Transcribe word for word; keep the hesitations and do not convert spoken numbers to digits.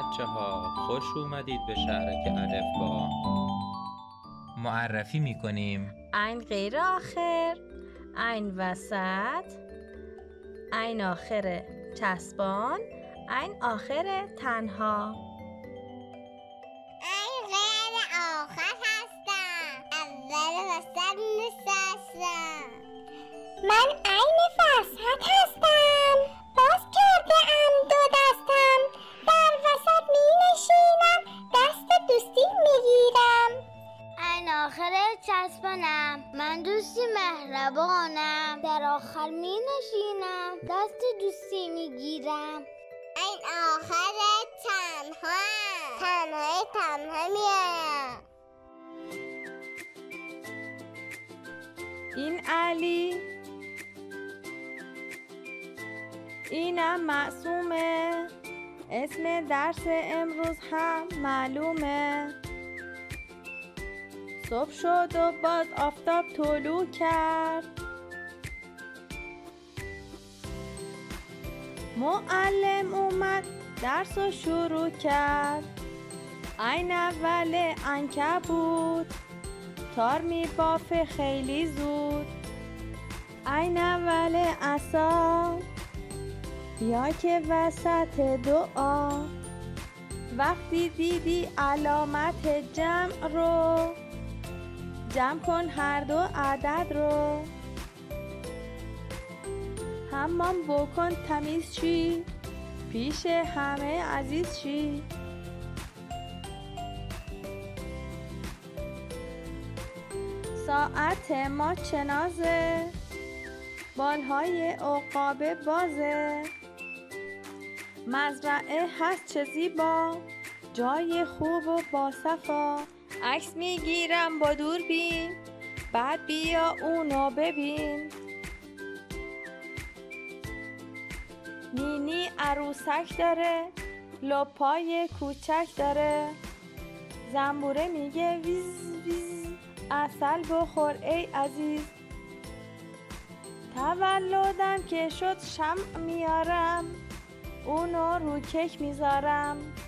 بچه ها، خوش اومدید به شهرک الفبا. معرفی میکنیم. عین غیر آخر، عین وسط، عین آخر چسبان، عین آخر تنها. عین غیر آخر هستم، اول وسط نشستم. من عین وسط هستم، باز کرده ام دو دستم. در وسط می نشینم، دست دوستی می گیرم. عین آخر چسبانم، من دوستی مهربانم. در آخر می نشینم، دست دوستی می گیرم. عین آخر تنها، تنهای تنها می آیم. این علی، اینم معصومه. اسم درس امروز هم معلومه. صبح شد و باز آفتاب طلوع کرد. معلم اومد درس رو شروع کرد. عین اول عنکبوت، تار می بافه خیلی زود. عین اول عصا، یا که وسط دعا. وقتی دیدی علامت جمع رو، جمع کن هر دو عدد رو. حمام بکن تمیز چی، پیش همه عزیز چی. ساعت ما چه نازه، بالهای عقاب بازه. مزرعه هست چه زیبا، جای خوب و با صفا. عکس میگیرم با دوربین، بعد بیا اونو ببین. نینی عروسک داره، لپای کوچک داره. زنبوره میگه ویز ویز، عسل بخور ای عزیز. تولدم که شد شمع میارم، اونو رو کیک میذارم.